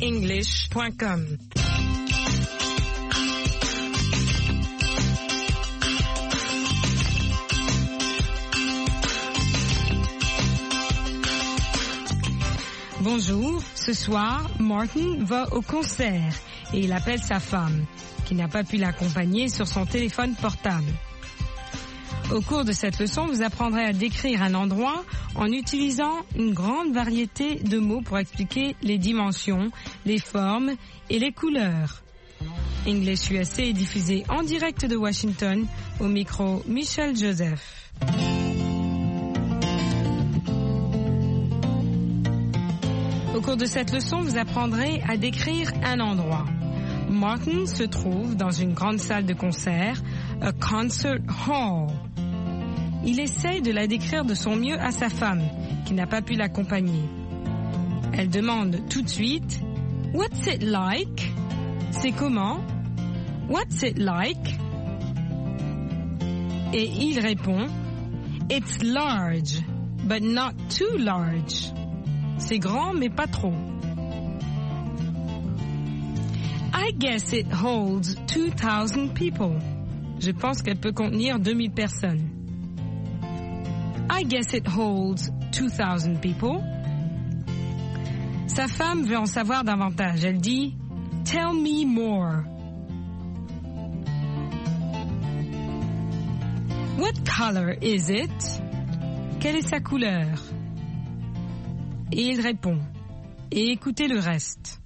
learningenglish.com. Bonjour, ce soir, Martin va au concert et il appelle sa femme, qui n'a pas pu l'accompagner sur son téléphone portable. Au cours de cette leçon, vous apprendrez à décrire un endroit en utilisant une grande variété de mots pour expliquer les dimensions, les formes et les couleurs. English USA est diffusé en direct de Washington, au micro Michel Joseph. Au cours de cette leçon, vous apprendrez à décrire un endroit. Martin se trouve dans une grande salle de concert, a concert hall. Il essaye de la décrire de son mieux à sa femme, qui n'a pas pu l'accompagner. Elle demande tout de suite « What's it like ?» C'est comment? « What's it like ?» Et il répond « It's large, but not too large. » C'est grand, mais pas trop. I guess it holds 2,000 people. Je pense qu'elle peut contenir 2000 personnes. I guess it holds 2,000 people. Sa femme veut en savoir davantage. Elle dit « Tell me more. » What color is it? Quelle est sa couleur? Et il répond. Et écoutez le reste.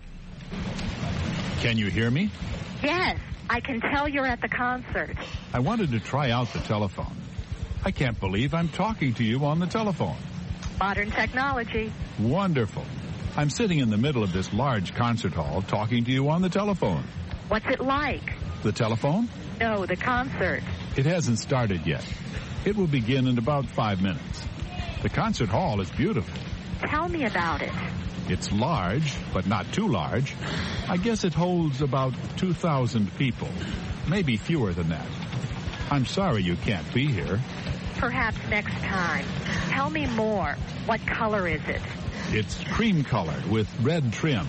Can you hear me? Yes, I can tell you're at the concert. I wanted to try out the telephone. I can't believe I'm talking to you on the telephone. Modern technology. Wonderful. I'm sitting in the middle of this large concert hall talking to you on the telephone. What's it like? The telephone? No, the concert. It hasn't started yet. It will begin in about 5 minutes. The concert hall is beautiful. Tell me about it. It's large, but not too large. I guess it holds about 2,000 people, maybe fewer than that. I'm sorry you can't be here. Perhaps next time. Tell me more. What color is it? It's cream colored with red trim.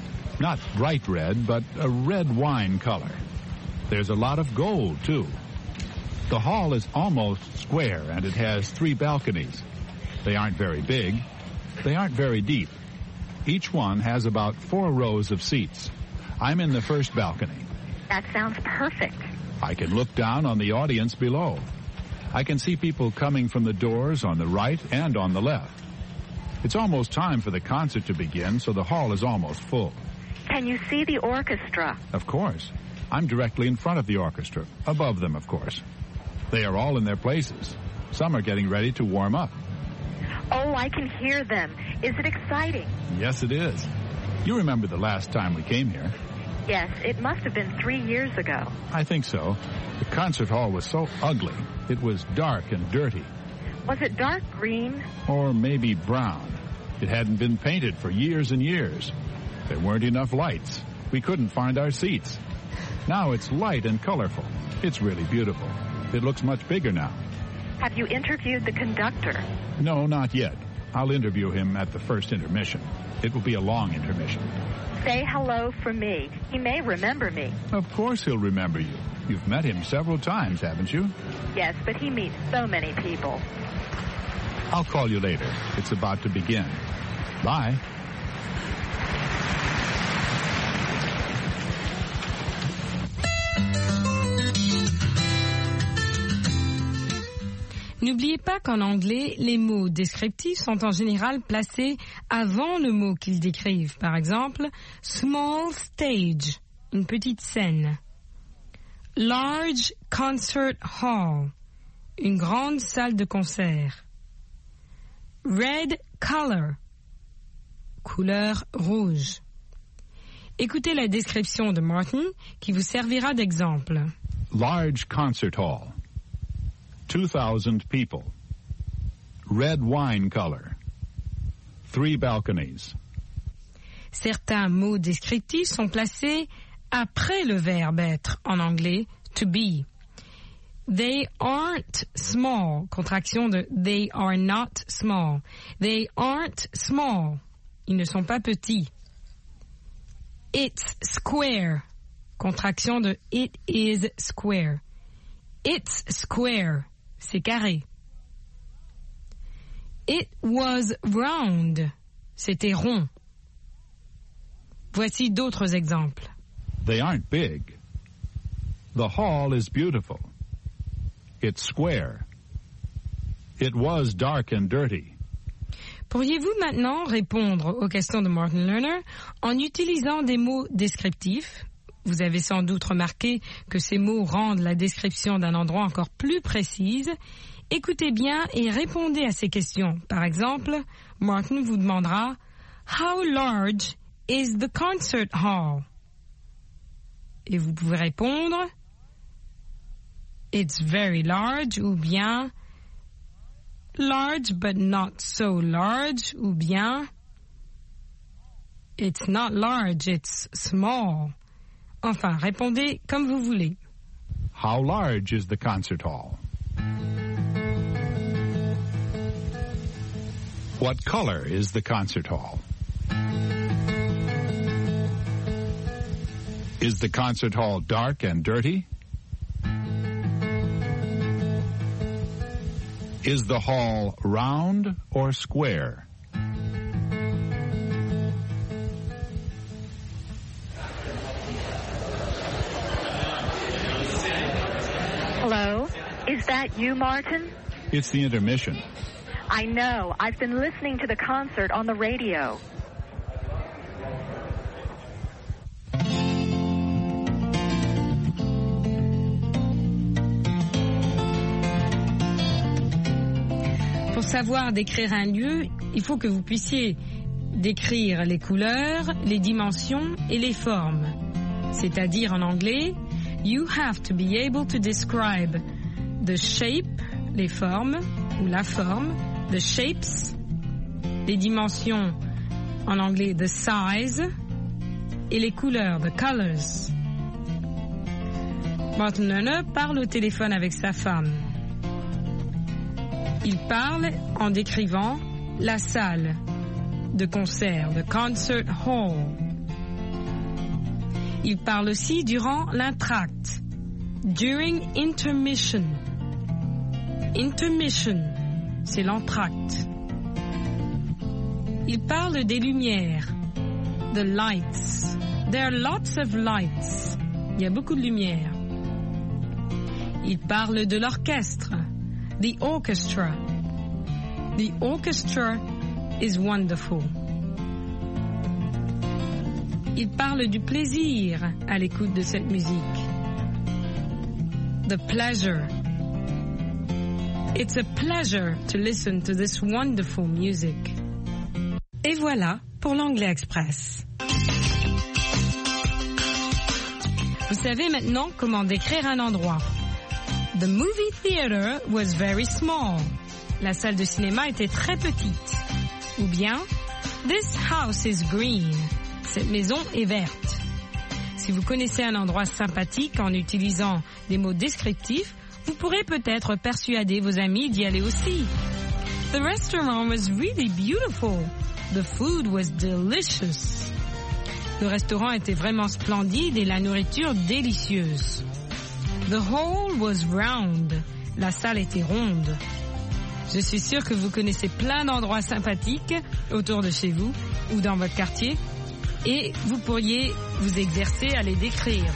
Not bright red, but a red wine color. There's a lot of gold, too. The hall is almost square, and it has 3 balconies. They aren't very big. They aren't very deep. Each one has about 4 rows of seats. I'm in the first balcony. That sounds perfect. I can look down on the audience below. I can see people coming from the doors on the right and on the left. It's almost time for the concert to begin, so the hall is almost full. Can you see the orchestra? Of course. I'm directly in front of the orchestra, above them, of course. They are all in their places. Some are getting ready to warm up. Oh, I can hear them. Is it exciting? Yes, it is. You remember the last time we came here? Yes, it must have been 3 years ago. I think so. The concert hall was so ugly. It was dark and dirty. Was it dark green? Or maybe brown. It hadn't been painted for years and years. There weren't enough lights. We couldn't find our seats. Now it's light and colorful. It's really beautiful. It looks much bigger now. Have you interviewed the conductor? No, not yet. I'll interview him at the first intermission. It will be a long intermission. Say hello for me. He may remember me. Of course he'll remember you. You've met him several times, haven't you? Yes, but he meets so many people. I'll call you later. It's about to begin. Bye. N'oubliez pas qu'en anglais, les mots descriptifs sont en général placés avant le mot qu'ils décrivent. Par exemple, small stage, une petite scène. Large concert hall, une grande salle de concert. Red color, couleur rouge. Écoutez la description de Martin qui vous servira d'exemple. Large concert hall. 2,000 people. Red wine color. 3 balconies. Certains mots descriptifs sont placés après le verbe être en anglais to be. They aren't small, contraction de they are not small. They aren't small. Ils ne sont pas petits. It's square. Contraction de it is square. It's square. C'est carré. It was round. C'était rond. Voici d'autres exemples. They aren't big. The hall is beautiful. It's square. It was dark and dirty. Pourriez-vous maintenant répondre aux questions de Martin Lerner en utilisant des mots descriptifs? Vous avez sans doute remarqué que ces mots rendent la description d'un endroit encore plus précise. Écoutez bien et répondez à ces questions. Par exemple, Martin vous demandera « How large is the concert hall? » Et vous pouvez répondre « It's very large » ou bien « Large but not so large » ou bien « It's not large, it's small ». Enfin, répondez comme vous voulez. How large is the concert hall? What color is the concert hall? Is the concert hall dark and dirty? Is the hall round or square? Hello? Is that you, Martin? It's the intermission. I know. I've been listening to the concert on the radio. Pour savoir décrire un lieu, il faut que vous puissiez décrire les couleurs, les dimensions et les formes. C'est-à-dire en anglais, you have to be able to describe the shape, les formes, ou la forme, the shapes, les dimensions, en anglais, the size, et les couleurs, the colors. Martin Lerner parle au téléphone avec sa femme. Il parle en décrivant la salle de concert, the concert hall. Il parle aussi durant l'entracte, during intermission. Intermission, c'est l'entracte. Il parle des lumières, the lights. There are lots of lights. Il y a beaucoup de lumière. Il parle de l'orchestre, the orchestra. The orchestra is wonderful. Il parle du plaisir à l'écoute de cette musique. The pleasure. It's a pleasure to listen to this wonderful music. Et voilà pour l'Anglais Express. Vous savez maintenant comment décrire un endroit. The movie theater was very small. La salle de cinéma était très petite. Ou bien, this house is green. Cette maison est verte. Si vous connaissez un endroit sympathique en utilisant des mots descriptifs, vous pourrez peut-être persuader vos amis d'y aller aussi. The restaurant was really beautiful. The food was delicious. Le restaurant était vraiment splendide et la nourriture délicieuse. The hall was round. La salle était ronde. Je suis sûre que vous connaissez plein d'endroits sympathiques autour de chez vous ou dans votre quartier et vous pourriez vous exercer à les décrire.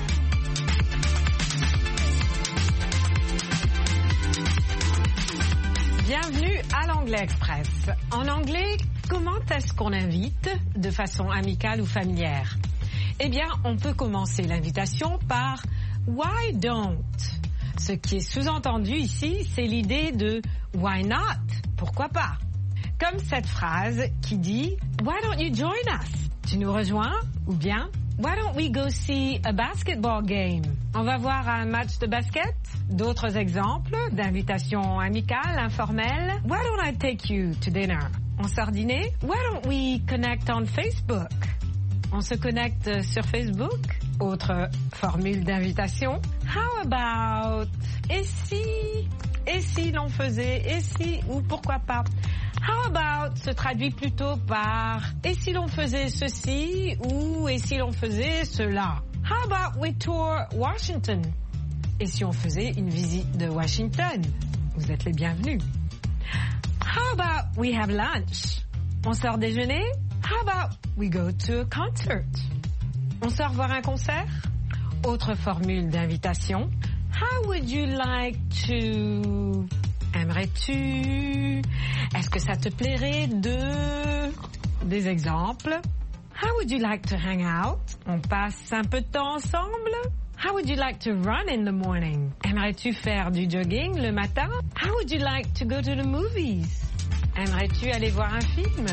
Bienvenue à l'Anglais Express. En anglais, comment est-ce qu'on invite de façon amicale ou familière? Eh bien, on peut commencer l'invitation par « Why don't ?» Ce qui est sous-entendu ici, c'est l'idée de « Why not ?» Pourquoi pas? Comme cette phrase qui dit « Why don't you join us ?» Tu nous rejoins? Ou bien « Why don't we go see a basketball game ?» On va voir un match de basket? D'autres exemples d'invitations amicales, informelles. « Why don't I take you to dinner ?» On sort dîner? « Why don't we connect on Facebook ?» On se connecte sur Facebook? Autre formule d'invitation. How about? Et si l'on faisait? Et si? Ou pourquoi pas? How about se traduit plutôt par et si l'on faisait ceci ou et si l'on faisait cela. How about we tour Washington? Et si on faisait une visite de Washington? Vous êtes les bienvenus. How about we have lunch? On sort déjeuner? How about we go to a concert? On sort voir un concert? Autre formule d'invitation. How would you like to... Aimerais-tu? Est-ce que ça te plairait de... Des exemples. How would you like to hang out? On passe un peu de temps ensemble? How would you like to run in the morning? Aimerais-tu faire du jogging le matin? How would you like to go to the movies? Aimerais-tu aller voir un film?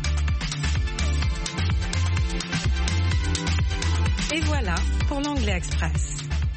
Et voilà pour l'Anglais Express.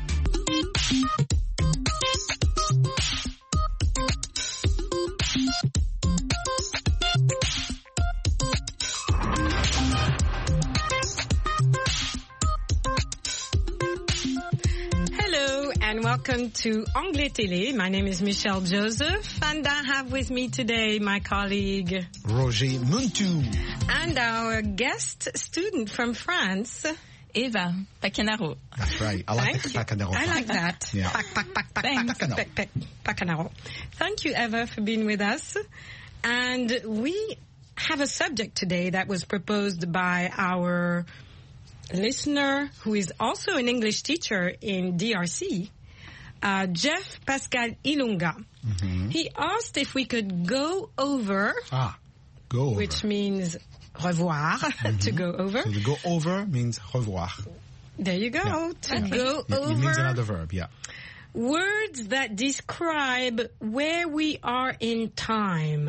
Hello and welcome to Anglais Télé. My name is Michelle Joseph and I have with me today my colleague Roger Muntu. And our guest student from France, Eva Pacanaro. That's right. I like the Pacanaro. I like that. Yeah. Pacanaro. Thank you, Eva, for being with us. And we have a subject today that was proposed by our listener, who is also an English teacher in DRC, Jeff Pascal Ilunga. Mm-hmm. He asked if we could go over. Go over. Which means revoir, to go over. So to go over means revoir. There you go. Yeah. To go over. It means another verb, yeah. Words that describe where we are in time.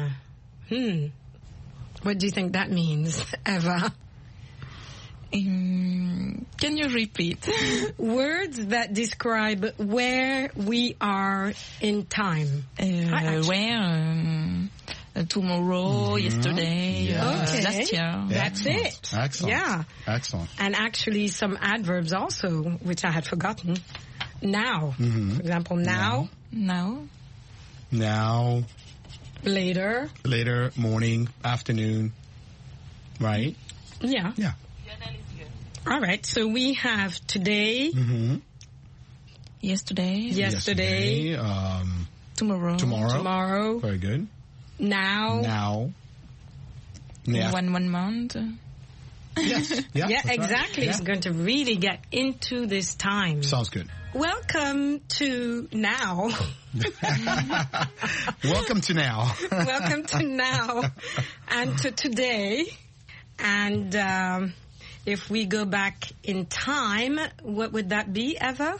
What do you think that means, Eva? Can you repeat? Words that describe where we are in time. Where? Tomorrow, yesterday, last year. That's it. Excellent. Yeah. Excellent. And actually some adverbs also, which I had forgotten. Now. For example, now. Now. Later. Later, morning, afternoon. Right? Yeah. Yeah. All right. So we have today. Yesterday. Tomorrow. Very good. Now. One month. Yes. Yeah, exactly. Right. Yeah. It's going to really get into this time. Sounds good. Welcome to now. Welcome to now. Welcome to now and to today. And if we go back in time, what would that be, Eva?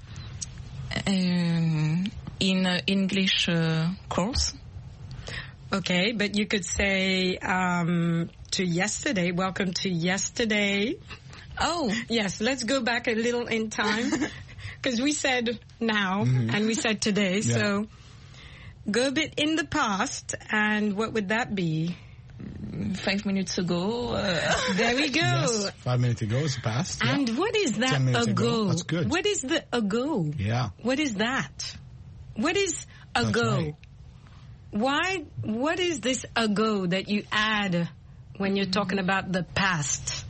In English course. Okay, but you could say to yesterday. Welcome to yesterday. Oh. Yes, let's go back a little in time. Because we said now and we said today. Yeah. So go a bit in the past, and what would that be? 5 minutes ago. There we go. Yes, 5 minutes ago is past. And what is that 10 minutes ago? That's good. What is the ago? Yeah. What is that? What is ago? Right. What is this ago that you add when you're talking about the past?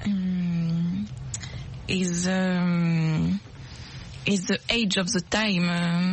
Is the age of the time.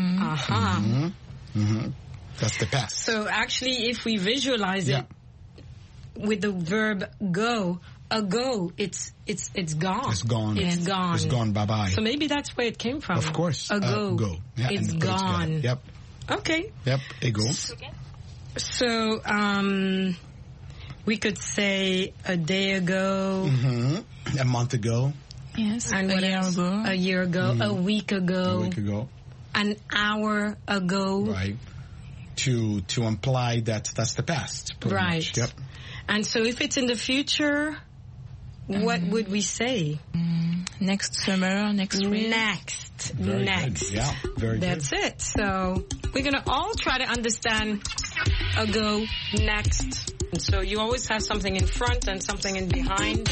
That's the past. So actually, if we visualize it with the verb go, ago, it's gone. It's gone. It's gone. It's gone. Bye bye. So maybe that's where it came from. Of course. Ago. Go. Yeah, it's gone. Yep. Okay. Yep. Ago. So we could say a day ago. A month ago. Yes. And a year ago. A year ago. A week ago. A week ago. An hour ago. Right. To imply that that's the past. Right. Much. Yep. And so if it's in the future, what would we say? Next summer, next week. Next. Very good. Yeah, very good. That's it. So we're going to all try to understand ago, next. And so you always have something in front and something in behind.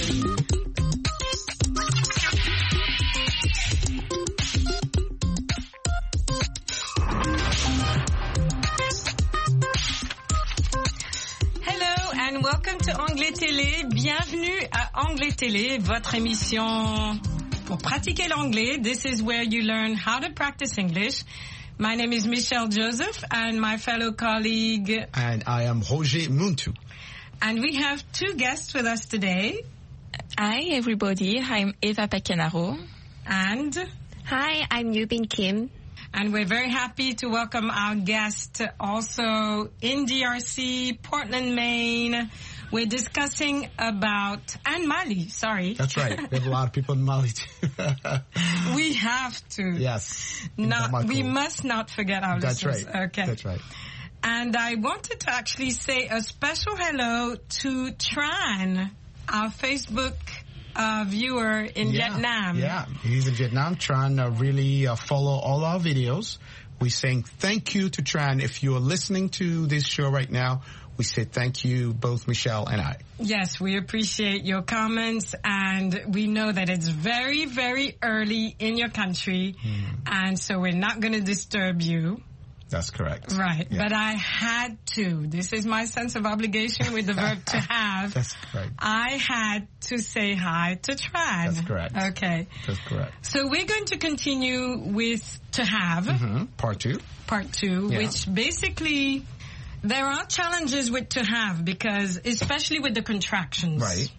Anglais Télé, bienvenue à Anglais Télé, votre émission pour pratiquer l'anglais. This is where you learn how to practice English. My name is Michelle Joseph and my fellow colleague. And I am Roger Muntu. And we have two guests with us today. Hi, everybody. I'm Eva Pacanaro. And Hi, I'm Yubin Kim. And we're very happy to welcome our guest also in DRC, Portland, Maine. We're discussing about, and Mali, sorry. That's right. We have a lot of people in Mali too. We have to. Yes. We must not forget our That's listeners. right. Okay. That's right. And I wanted to actually say a special hello to Tran, our Facebook viewer in Vietnam. Yeah, he's in Vietnam. Tran really follow all our videos. We're saying thank you to Tran. If you're listening to this show right now, we say thank you, both Michelle and I. Yes, we appreciate your comments, and we know that it's very, very early in your country, and so we're not going to disturb you. That's correct. Right, Yeah. but I had to. This is my sense of obligation with the verb to have. That's correct. I had to say hi to Tran. That's correct. Okay. That's correct. So we're going to continue with to have, Part 2. part 2, Yeah. which basically there are challenges with to have because especially with the contractions. Right.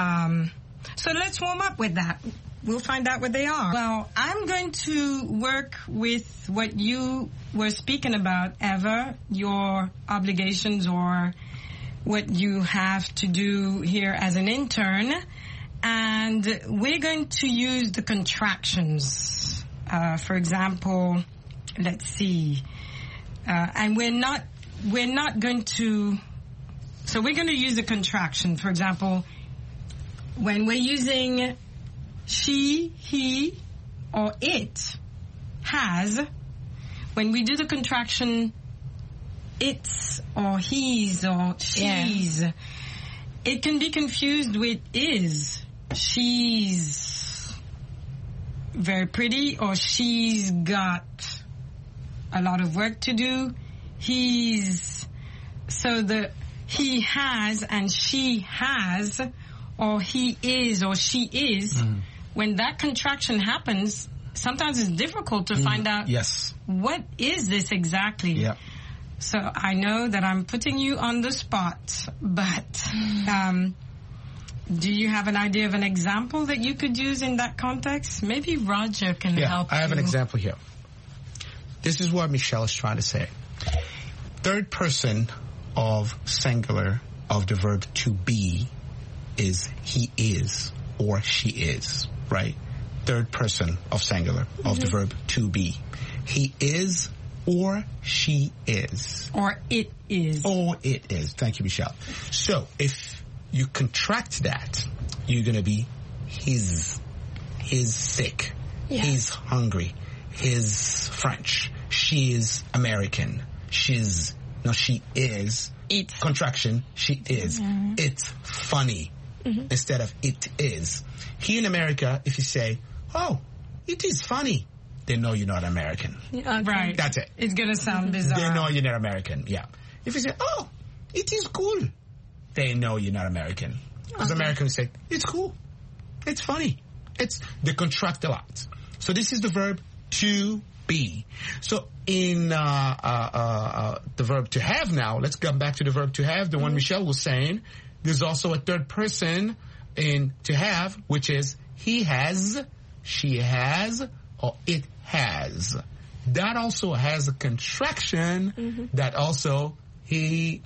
So let's warm up with that. We'll find out what they are. Well, I'm going to work with what you were speaking about, Eva, your obligations or what you have to do here as an intern. And we're going to use the contractions. For example, let's see. And we're not going to, so we're going to use the contraction. For example, when we're using she, he, or it has, when we do the contraction it's or he's or she's, it can be confused with is. She's very pretty or she's got a lot of work to do. He's, so the he has and she has or he is or she is, when that contraction happens, sometimes it's difficult to find out what is this exactly. Yeah. So I know that I'm putting you on the spot, but do you have an idea of an example that you could use in that context? Maybe Roger can help you. I have an example here. This is what Michelle is trying to say. Third person of singular of the verb to be is he is or she is, right? Third person of singular of the verb to be. He is or she is. Or it is. Or it is. Thank you, Michelle. So if you contract that, you're going to be he's sick. Yeah. He's hungry. He's French. She is American. She is It's. contraction. She is. It's funny. Instead of it is. Here in America, if you say, oh, it is funny, they know you're not American. Okay. Right. That's it. It's going to sound bizarre. They know you're not American, yeah. If you say, oh, it is cool, they know you're not American. Because Americans say, it's cool. It's funny. They contract a lot. So this is the verb to be. So in the verb to have now, let's come back to the verb to have, the one Michelle was saying. There's also a third person in to have, which is he has, she has, or it has. That also has a contraction that also he's,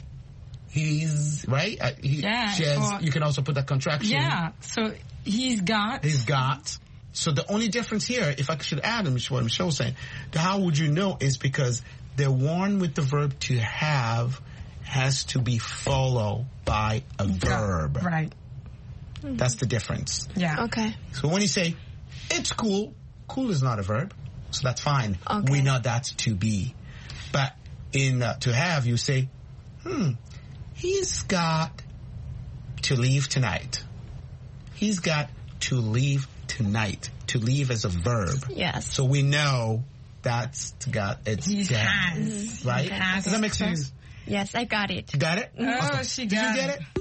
right? She has, you can also put that contraction. Yeah, so he's got. He's got. So the only difference here, if I should add what Michelle was saying, how would you know is because the one with the verb to have has to be followed by a verb. Right. That's the difference. Yeah. Okay. So when you say, it's cool, cool is not a verb, so that's fine. Okay. We know that's to be. But in to have, you say, he's got to leave tonight. He's got to leave tonight. To leave as a verb. Yes. So we know that's it's He to have, has. right? He has. Does that make sense? Yes, I got it. You got it? Oh, Awesome. she Did got you get it. it?